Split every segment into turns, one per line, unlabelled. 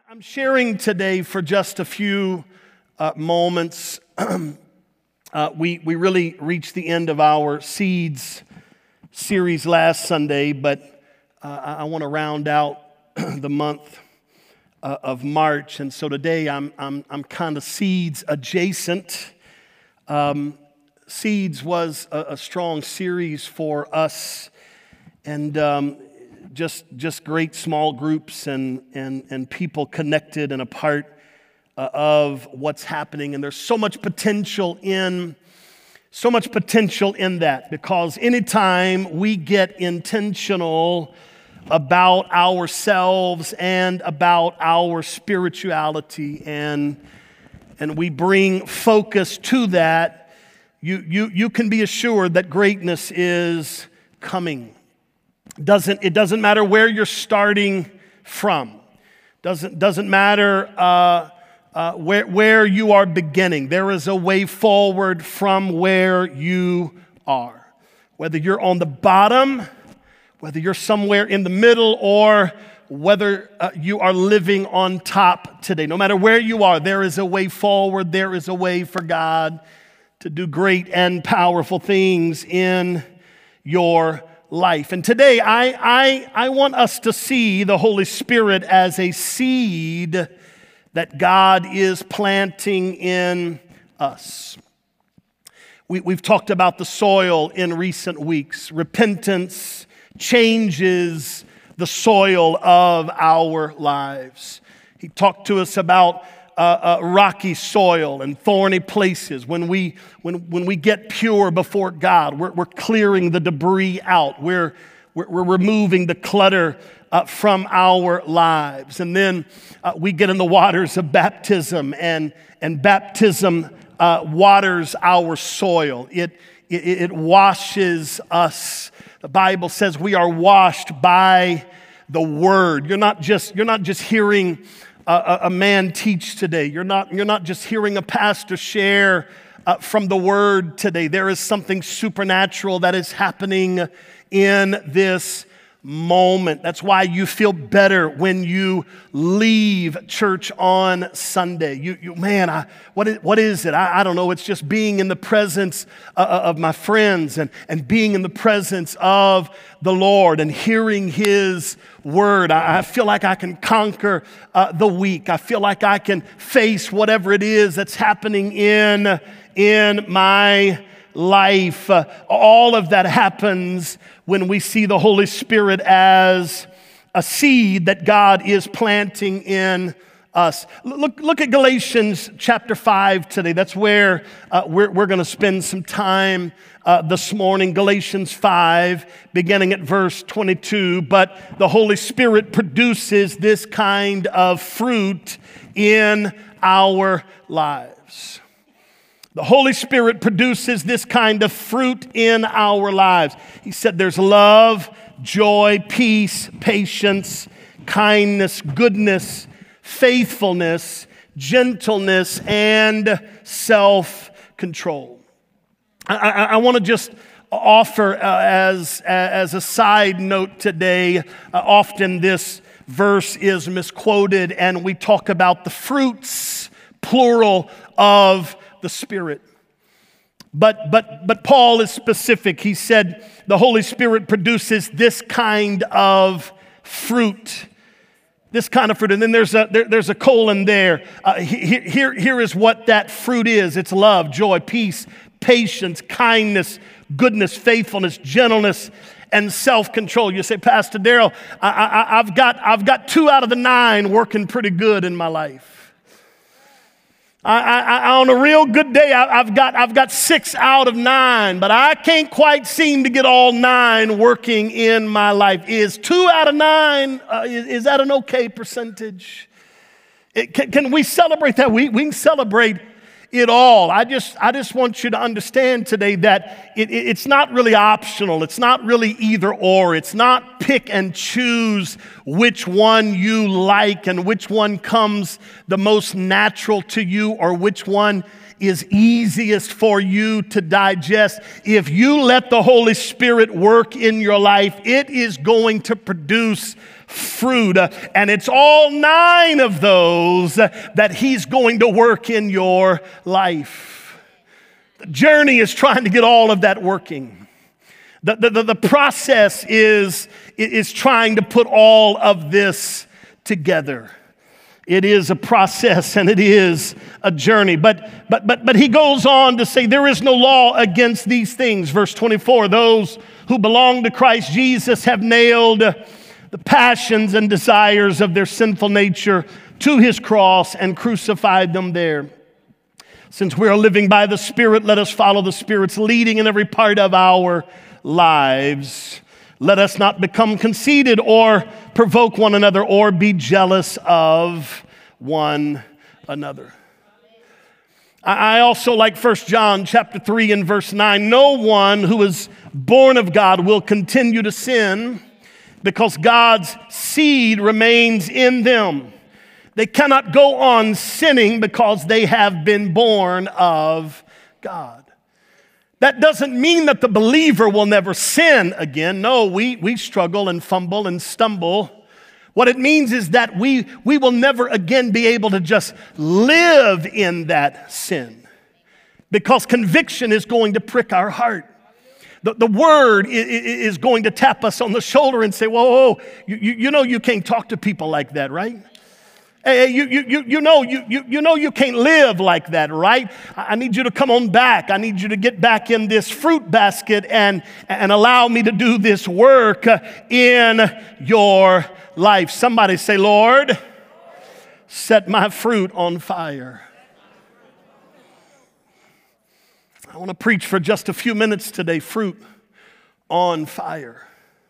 I'm sharing today for just a few moments. We really reached the end of our Seeds series last Sunday, but I want to round out the month of March, and so today I'm kind of Seeds adjacent. Seeds was a strong series for us, and just great small groups and people connected and a part of what's happening. And there's so much potential in that, because anytime we get intentional about ourselves and about our spirituality and we bring focus to that, you can be assured that greatness is coming. It doesn't matter where you're starting from. Doesn't matter where you are beginning. There is a way forward from where you are. Whether you're on the bottom, whether you're somewhere in the middle, or whether you are living on top today. No matter where you are, there is a way forward. There is a way for God to do great and powerful things in your life. And today, I want us to see the Holy Spirit as a seed that God is planting in us. We've talked about the soil in recent weeks. Repentance changes the soil of our lives. He talked to us about rocky soil and thorny places. When we get pure before God, we're clearing the debris out. We're removing the clutter from our lives. And then we get in the waters of baptism, and baptism waters our soil. It washes us. The Bible says we are washed by the Word. You're not just hearing a man teach today. You're not just hearing a pastor share from the Word today. There is something supernatural that is happening in this moment. That's why you feel better when you leave church on Sunday. What is it? I don't know. It's just being in the presence of my friends and being in the presence of the Lord and hearing His Word. I feel like I can conquer the week. I feel like I can face whatever it is that's happening in my life. All of that happens when we see the Holy Spirit as a seed that God is planting in us. Look at Galatians chapter 5 today. That's where we're going to spend some time this morning. Galatians 5, beginning at verse 22. But the Holy Spirit produces this kind of fruit in our lives. The Holy Spirit produces this kind of fruit in our lives. He said there's love, joy, peace, patience, kindness, goodness, faithfulness, gentleness, and self-control. I want to just offer as a side note today, often this verse is misquoted, and we talk about the fruits, plural, of the Spirit. But Paul is specific. He said the Holy Spirit produces this kind of fruit. This kind of fruit. And then there's a colon there. Here is what that fruit is. It's love, joy, peace, patience, kindness, goodness, faithfulness, gentleness, and self-control. You say, Pastor Darrell, I've got 2 out of the 9 working pretty good in my life. On a real good day, I've got 6 out of 9, but I can't quite seem to get all 9 working in my life. Is 2 out of 9, is that an okay percentage? Can we celebrate that? We can celebrate it all. I just want you to understand today that it's not really optional. It's not really either or. It's not pick and choose which one you like and which one comes the most natural to you or which one is easiest for you to digest. If you let the Holy Spirit work in your life, it is going to produce fruit. And it's all 9 of those that he's going to work in your life. The journey is trying to get all of that working. The process is trying to put all of this together. It is a process and it is a journey. But he goes on to say there is no law against these things. Verse 24, those who belong to Christ Jesus have nailed the passions and desires of their sinful nature to his cross and crucified them there. Since we are living by the Spirit, let us follow the Spirit's leading in every part of our lives. Let us not become conceited or provoke one another or be jealous of one another. I also like 1 John chapter 3 and verse 9. No one who is born of God will continue to sin because God's seed remains in them. They cannot go on sinning because they have been born of God. That doesn't mean that the believer will never sin again. No, we struggle and fumble and stumble. What it means is that we will never again be able to just live in that sin because conviction is going to prick our heart. The word is going to tap us on the shoulder and say, whoa, you know you can't talk to people like that, right? Hey, you know you can't live like that, right? I need you to come on back. I need you to get back in this fruit basket and allow me to do this work in your life. Somebody say, Lord, set my fruit on fire. I want to preach for just a few minutes today, fruit on fire.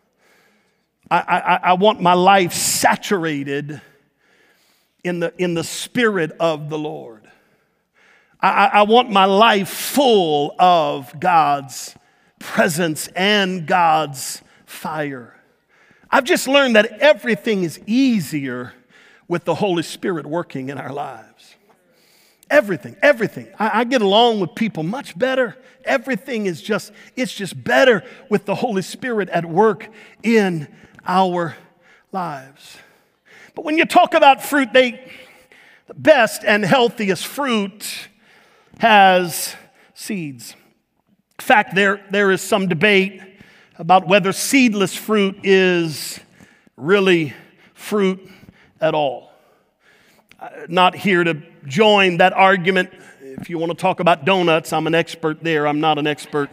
I want my life saturated in the Spirit of the Lord. I want my life full of God's presence and God's fire. I've just learned that everything is easier with the Holy Spirit working in our lives. Everything. I get along with people much better. Everything is just better with the Holy Spirit at work in our lives. But when you talk about fruit, the best and healthiest fruit has seeds. In fact, there is some debate about whether seedless fruit is really fruit at all. Not here to join that argument. If you want to talk about donuts, I'm an expert there. I'm not an expert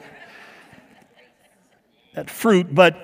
at fruit, but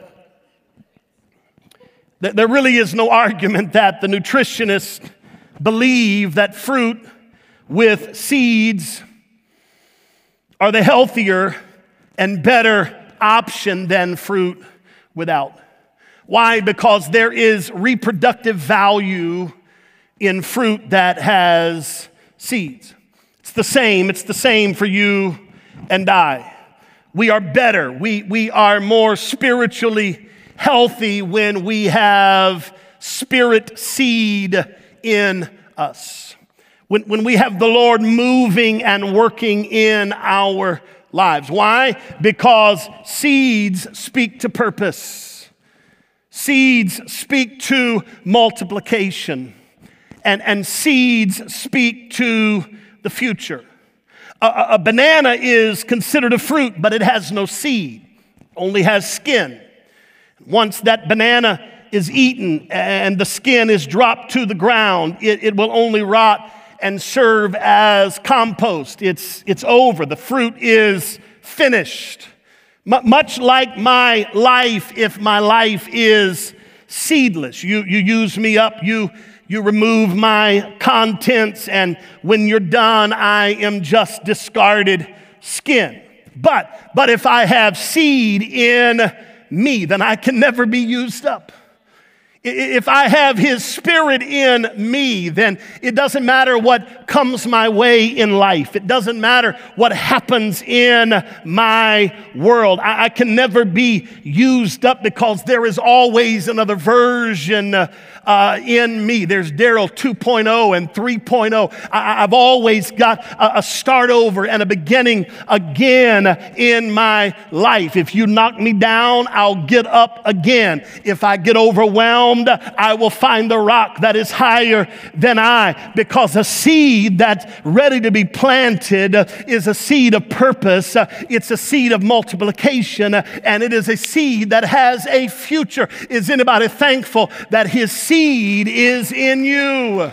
there really is no argument that the nutritionists believe that fruit with seeds are the healthier and better option than fruit without. Why? Because there is reproductive value in fruit that has seeds. It's the same for you and I. We are better. We are more spiritually healthy when we have spirit seed in us. When we have the Lord moving and working in our lives. Why? Because seeds speak to purpose. Seeds speak to multiplication. And seeds speak to the future. A banana is considered a fruit, but it has no seed, only has skin. Once that banana is eaten and the skin is dropped to the ground, it will only rot and serve as compost. It's over. The fruit is finished. Much like my life, if my life is seedless. You use me up, you remove my contents, and when you're done, I am just discarded skin. But if I have seed in me, then I can never be used up. If I have His Spirit in me, then it doesn't matter what comes my way in life. It doesn't matter what happens in my world. I can never be used up because there is always another version in me. There's Daryl 2.0 and 3.0. I've always got a start over and a beginning again in my life. If you knock me down, I'll get up again. If I get overwhelmed, I will find the rock that is higher than I, because a seed that's ready to be planted is a seed of purpose. It's a seed of multiplication, and it is a seed that has a future. Is anybody thankful that his seed is in you?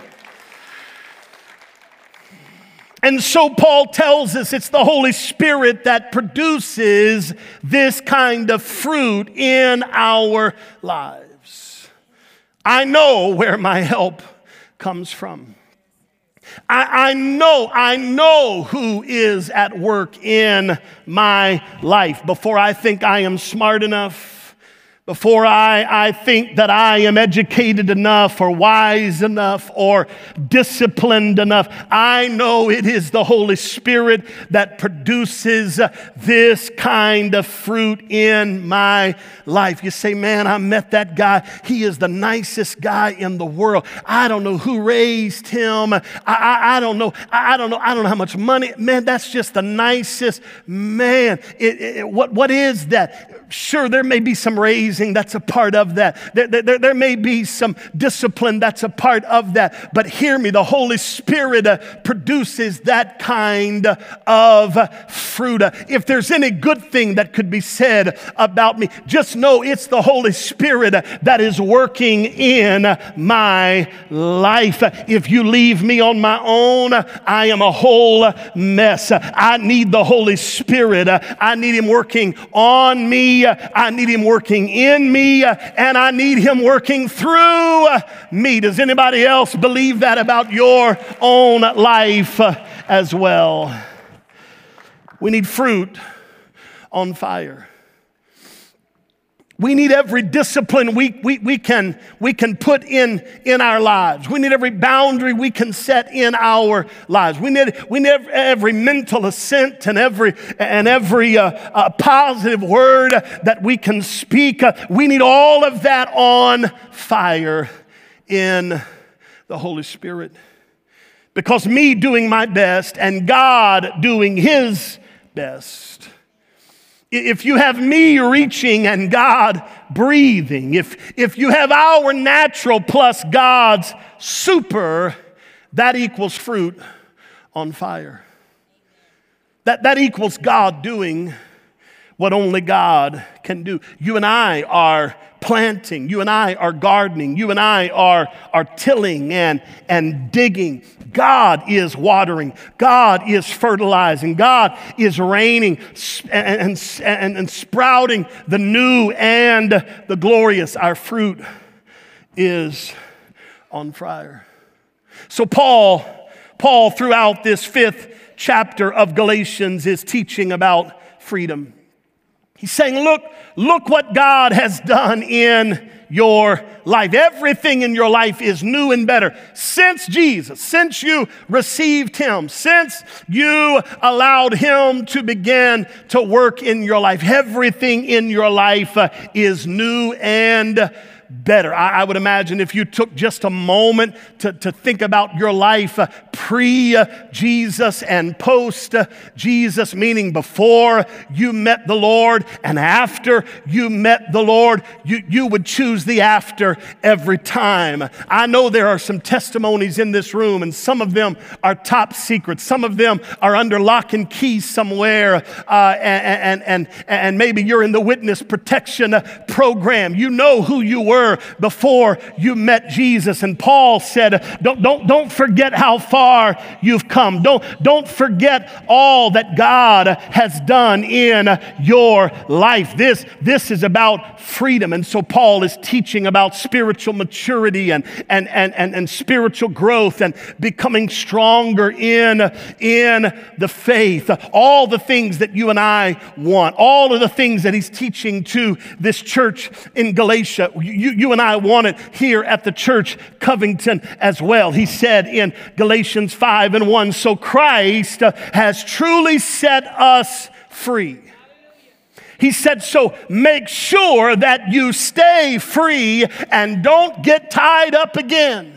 And so Paul tells us it's the Holy Spirit that produces this kind of fruit in our lives. I know where my help comes from. I know who is at work in my life. Before I think I am smart enough, before I think that I am educated enough or wise enough or disciplined enough, I know it is the Holy Spirit that produces this kind of fruit in my life. You say, man, I met that guy. He is the nicest guy in the world. I don't know who raised him. I don't know. I don't know how much money. Man, that's just the nicest man. What is that? Sure, there may be some raising that's a part of that. There may be some discipline that's a part of that. But hear me, the Holy Spirit produces that kind of fruit. If there's any good thing that could be said about me, just know it's the Holy Spirit that is working in my life. If you leave me on my own, I am a whole mess. I need the Holy Spirit. I need Him working on me. I need Him working in me, and I need Him working through me. Does anybody else believe that about your own life as well? We need fruit on fire. We need every discipline we can put in our lives. We need every boundary we can set in our lives. We need every mental assent and every positive word that we can speak. We need all of that on fire in the Holy Spirit. Because me doing my best and God doing His best. If you have me reaching and God breathing, if you have our natural plus God's super, that equals fruit on fire. That equals God doing what only God can do. You and I are planting. You and I are gardening. You and I are tilling and digging. God is watering. God is fertilizing. God is raining and sprouting the new and the glorious. Our fruit is on fire. So Paul, throughout this 5th chapter of Galatians, is teaching about freedom. He's saying, look what God has done in your life. Everything in your life is new and better. Since Jesus, since you received Him, since you allowed Him to begin to work in your life, everything in your life is new and better. I would imagine if you took just a moment to think about your life pre-Jesus and post-Jesus, meaning before you met the Lord and after you met the Lord, you would choose the after every time. I know there are some testimonies in this room, and some of them are top secret. Some of them are under lock and key somewhere, and maybe you're in the witness protection program. You know who you were before you met Jesus. And Paul said, don't forget how far you've come. Don't forget all that God has done in your life. This is about freedom. And so Paul is teaching about spiritual maturity and spiritual growth and becoming stronger in the faith. All the things that you and I want, all of the things that he's teaching to this church in Galatia, you and I want it here at the church Covington as well. He said in Galatians 5:1, so Christ has truly set us free. He said, so make sure that you stay free and don't get tied up again.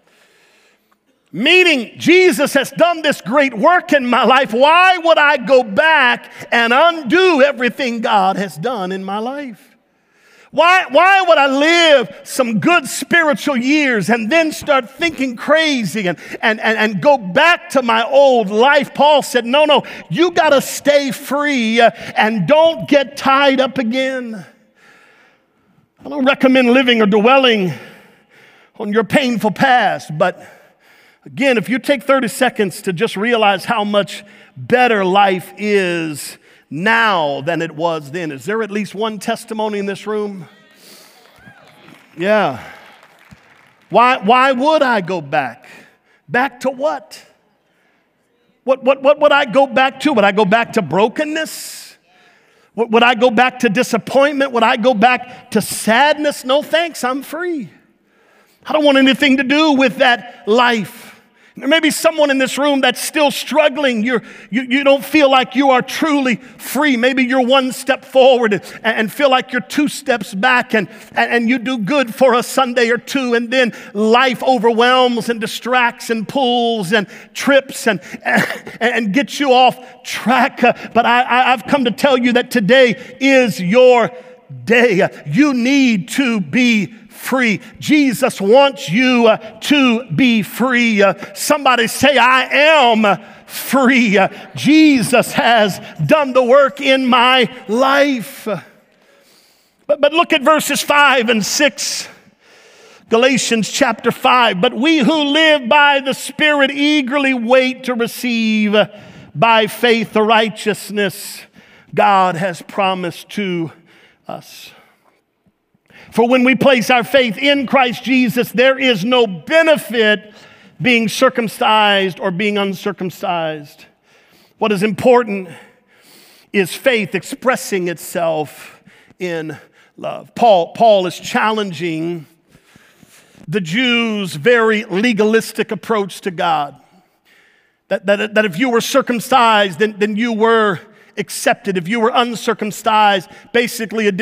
Meaning, Jesus has done this great work in my life. Why would I go back and undo everything God has done in my life? Why would I live some good spiritual years and then start thinking crazy and go back to my old life? Paul said, no, you got to stay free and don't get tied up again. I don't recommend living or dwelling on your painful past, but again, if you take 30 seconds to just realize how much better life is now than it was then. Is there at least one testimony in this room? Yeah. Why would I go back? Back to what? What would I go back to? Would I go back to brokenness? Would I go back to disappointment? Would I go back to sadness? No thanks, I'm free. I don't want anything to do with that life. There may be someone in this room that's still struggling. You don't feel like you are truly free. Maybe you're one step forward and feel like you're two steps back, and you do good for a Sunday or two, and then life overwhelms and distracts and pulls and trips and gets you off track. But I've come to tell you that today is your day. You need to be free. Jesus wants you to be free. Somebody say, I am free. Jesus has done the work in my life. But look at verses 5 and 6. Galatians chapter 5. But we who live by the Spirit eagerly wait to receive by faith the righteousness God has promised to us. For when we place our faith in Christ Jesus, there is no benefit being circumcised or being uncircumcised. What is important is faith expressing itself in love. Paul is challenging the Jews' very legalistic approach to God. That if you were circumcised, then you were accepted. If you were uncircumcised, basically a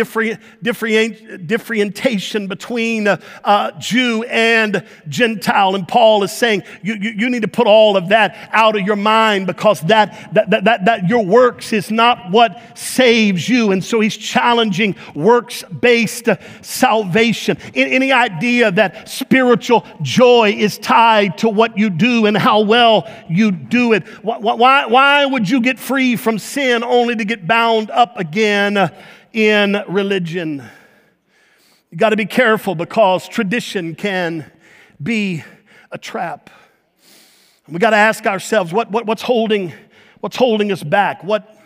differentiation between Jew and Gentile. And Paul is saying you need to put all of that out of your mind, because that your works is not what saves you. And so he's challenging works-based salvation. Any idea that spiritual joy is tied to what you do and how well you do it. Why would you get free from sin only to get bound up again in religion? You got to be careful, because tradition can be a trap. We got to ask ourselves, what's holding us back?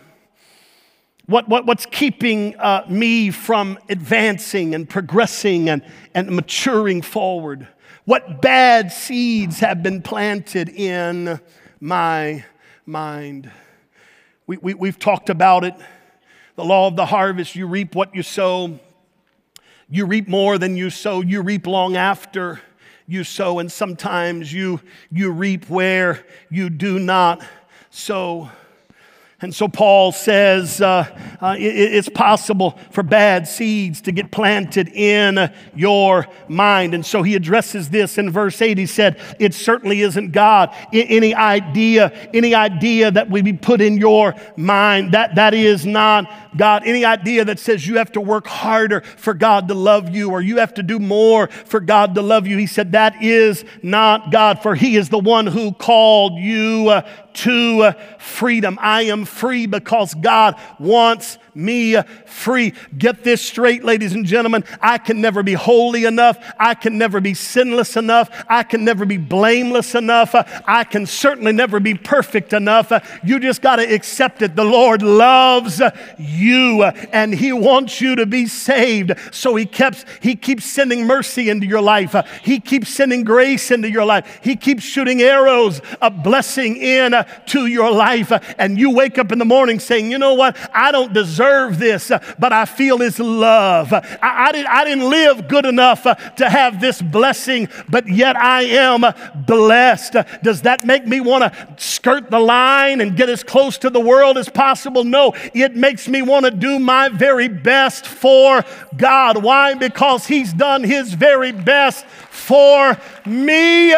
What's keeping me from advancing and progressing and maturing forward? What bad seeds have been planted in my mind? We've talked about it. The law of the harvest: you reap what you sow. You reap more than you sow. You reap long after you sow. And sometimes you reap where you do not sow. And so Paul says it's possible for bad seeds to get planted in your mind. And so he addresses this in verse 8. He said, it certainly isn't God. Any idea that would be put in your mind, that is not God. Any idea that says you have to work harder for God to love you, or you have to do more for God to love you, he said that is not God, for he is the one who called you to freedom. I am free because God wants me free. Get this straight, ladies and gentlemen. I can never be holy enough. I can never be sinless enough. I can never be blameless enough. I can certainly never be perfect enough. You just got to accept it. The Lord loves you, and he wants you to be saved. So he keeps sending mercy into your life. He keeps sending grace into your life. He keeps shooting arrows of blessing in to your life. And you wake up in the morning saying, you know what? I don't deserve deserve this, but I feel His love. I didn't live good enough to have this blessing, but yet I am blessed. Does that make me want to skirt the line and get as close to the world as possible? No, it makes me want to do my very best for God. Why? Because He's done His very best for me.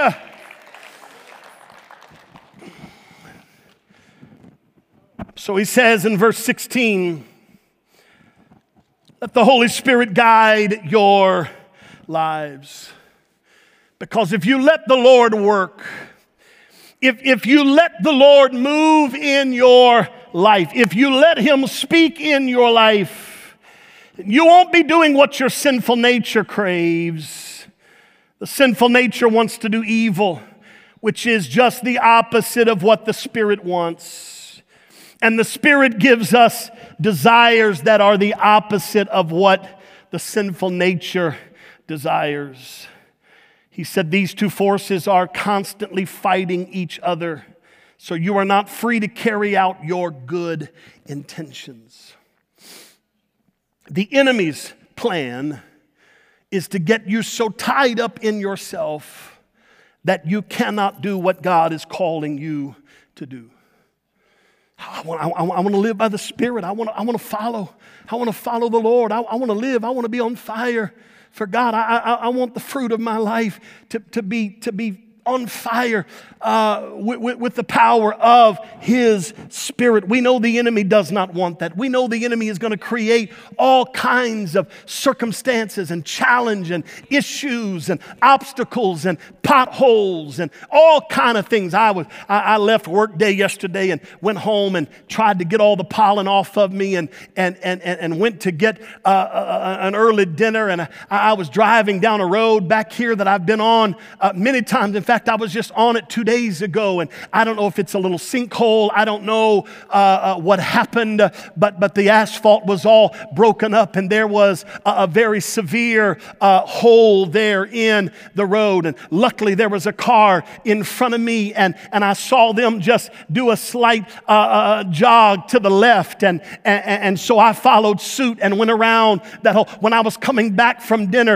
So he says in verse 16, let the Holy Spirit guide your lives. Because if you let the Lord work, if you let the Lord move in your life, if you let Him speak in your life, you won't be doing what your sinful nature craves. The sinful nature wants to do evil, which is just the opposite of what the Spirit wants. And the Spirit gives us desires that are the opposite of what the sinful nature desires. He said these two forces are constantly fighting each other, so you are not free to carry out your good intentions. The enemy's plan is to get you so tied up in yourself that you cannot do what God is calling you to do. I want to live by the Spirit. I want to follow. I want to follow the Lord. I want to live. I want to be on fire for God. I want the fruit of my life to be on fire with the power of His Spirit. We know the enemy does not want that. We know the enemy is going to create all kinds of circumstances and challenge and issues and obstacles and potholes and all kind of things. I left work day yesterday and went home and tried to get all the pollen off of me and went to get an early dinner, and I was driving down a road back here that I've been on many times. In fact, I was just on it 2 days ago, and I don't know if it's a little sinkhole. I don't know what happened, but the asphalt was all broken up, and there was a very severe hole there in the road. And luckily, there was a car in front of me, and I saw them just do a slight jog to the left, and so I followed suit and went around that hole. When I was coming back from dinner,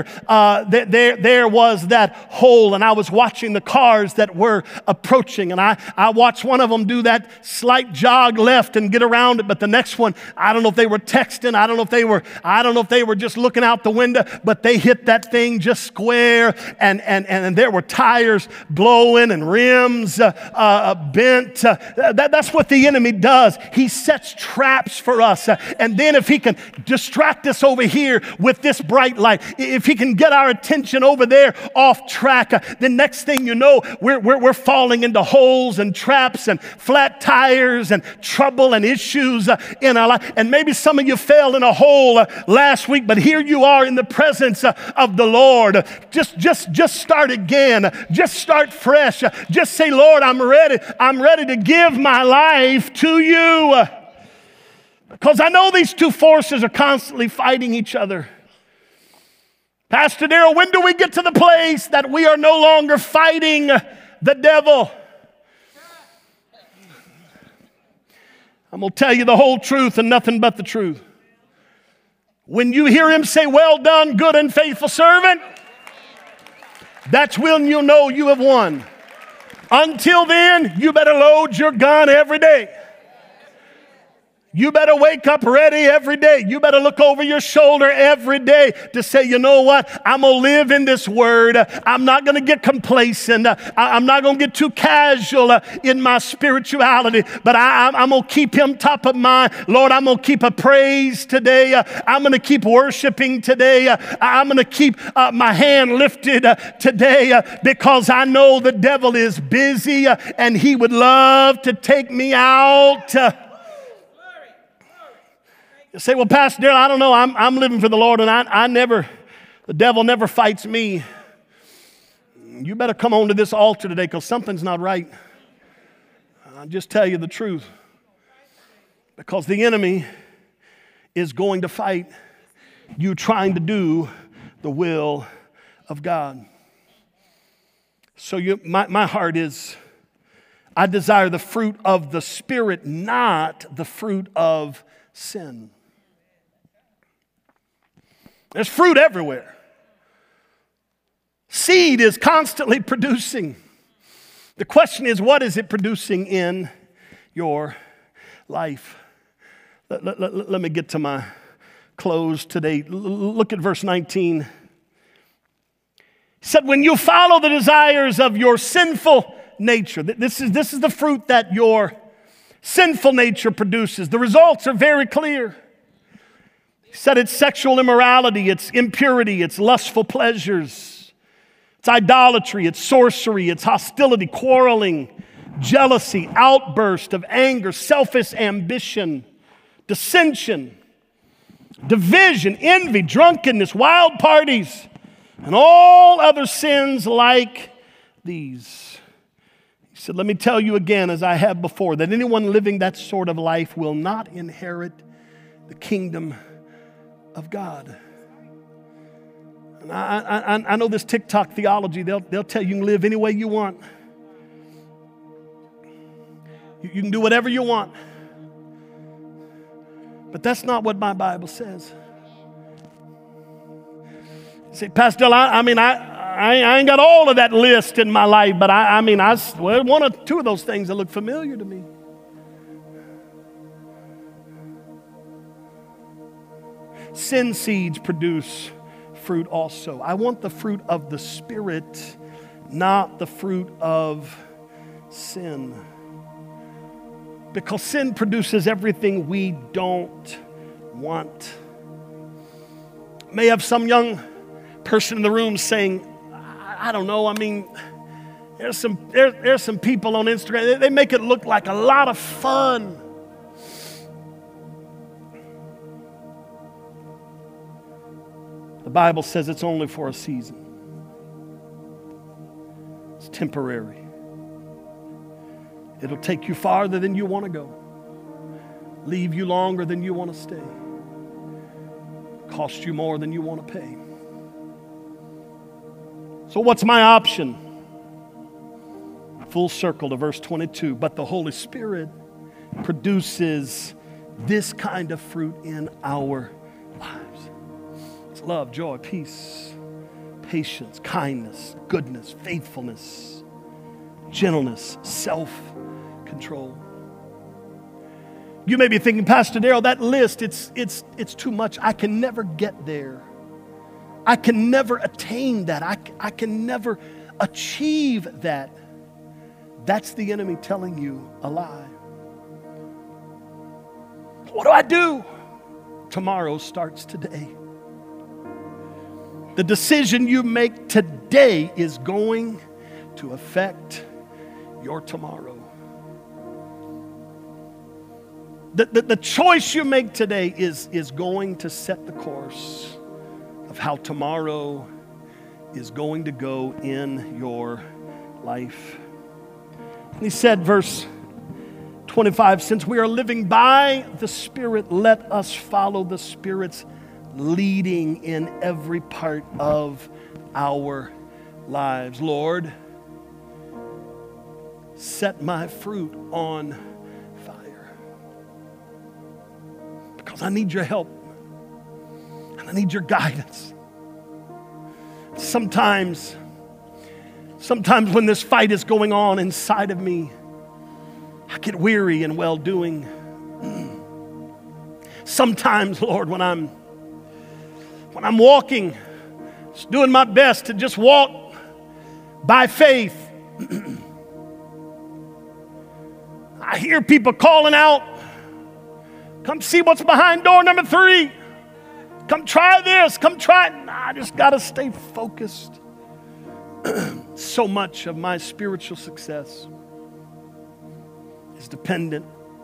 there was that hole, and I was watching the cars that were approaching, and I watched one of them do that slight jog left and get around it, but the next one, I don't know if they were texting, I don't know if they were just looking out the window, but they hit that thing just square, and there were tires blowing and rims bent. That's what the enemy does. He sets traps for us, and then if he can distract us over here with this bright light, if he can get our attention over there off track, the next thing you know, we're falling into holes and traps and flat tires and trouble and issues in our life. And maybe some of you fell in a hole last week, but here you are in the presence of the Lord. Just start again. Just start fresh. Just say, Lord, I'm ready. I'm ready to give my life to you. Because I know these two forces are constantly fighting each other. Pastor Darrell, when do we get to the place that we are no longer fighting the devil? I'm going to tell you the whole truth and nothing but the truth. When you hear him say, well done, good and faithful servant, that's when you'll know you have won. Until then, you better load your gun every day. You better wake up ready every day. You better look over your shoulder every day to say, you know what? I'm going to live in this word. I'm not going to get complacent. I'm not going to get too casual in my spirituality, but I'm going to keep him top of mind. Lord, I'm going to keep a praise today. I'm going to keep worshiping today. I'm going to keep my hand lifted today because I know the devil is busy and he would love to take me out. You say, well, Pastor Darrell, I don't know. I'm living for the Lord, and the devil never fights me. You better come on to this altar today because something's not right. I'll just tell you the truth. Because the enemy is going to fight you trying to do the will of God. So my heart is, I desire the fruit of the Spirit, not the fruit of sin. There's fruit everywhere. Seed is constantly producing. The question is, what is it producing in your life? Let me get to my close today. Look at verse 19. He said, when you follow the desires of your sinful nature, this is the fruit that your sinful nature produces. The results are very clear. He said it's sexual immorality, it's impurity, it's lustful pleasures, it's idolatry, it's sorcery, it's hostility, quarreling, jealousy, outburst of anger, selfish ambition, dissension, division, envy, drunkenness, wild parties, and all other sins like these. He said, let me tell you again, as I have before, that anyone living that sort of life will not inherit the kingdom of God. And I know this TikTok theology, they'll tell you can live any way you want. You can do whatever you want. But that's not what my Bible says. You say, Pastor Dell, I ain't got all of that list in my life, but one or two of those things that look familiar to me. Sin seeds produce fruit also. I want the fruit of the Spirit, not the fruit of sin. Because sin produces everything we don't want. May have some young person in the room saying, I don't know, there's some people on Instagram, they make it look like a lot of fun. The Bible says it's only for a season. It's temporary. It'll take you farther than you want to go. Leave you longer than you want to stay. Cost you more than you want to pay. So what's my option? Full circle to verse 22. But the Holy Spirit produces this kind of fruit in our lives. It's love, joy, peace, patience, kindness, goodness, faithfulness, gentleness, self-control. You may be thinking, Pastor Darrell, that list, it's too much. I can never get there. I can never attain that. I can never achieve that. That's the enemy telling you a lie. What do I do? Tomorrow starts today. The decision you make today is going to affect your tomorrow. The choice you make today is going to set the course of how tomorrow is going to go in your life. And he said, verse 25, since we are living by the Spirit, let us follow the Spirit's leading in every part of our lives. Lord, set my fruit on fire. Because I need your help. And I need your guidance. Sometimes when this fight is going on inside of me, I get weary in well-doing. Sometimes, Lord, when I'm walking, just doing my best to just walk by faith, I hear people calling out, come see what's behind door number 3. Come try this, come try it. I just got to stay focused. So much of my spiritual success is dependent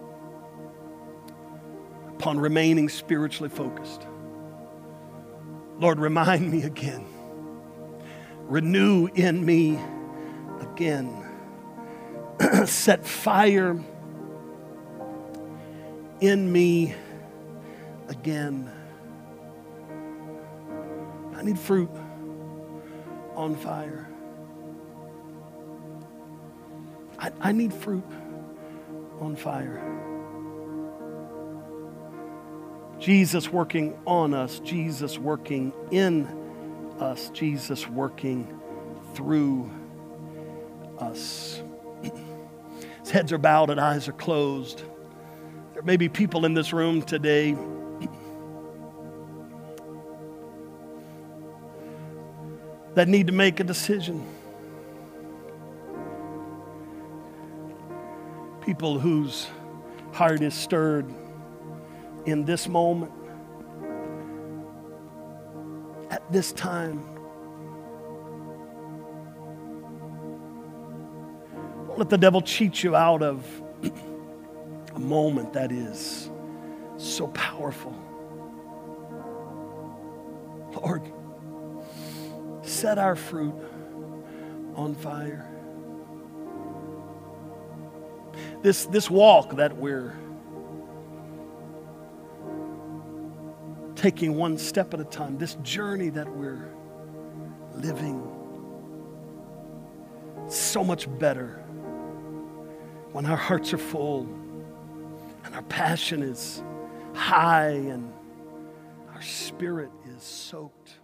upon remaining spiritually focused. Lord, remind me again. Renew in me again. Set fire in me again. I need fruit on fire. I need fruit on fire. Jesus working on us, Jesus working in us, Jesus working through us. As heads are bowed and eyes are closed, there may be people in this room today that need to make a decision. People whose heart is stirred in this moment, at this time. Don't let the devil cheat you out of a moment that is so powerful. Lord, set our fruit on fire. This walk that we're taking one step at a time, this journey that we're living, so much better when our hearts are full and our passion is high and our spirit is soaked.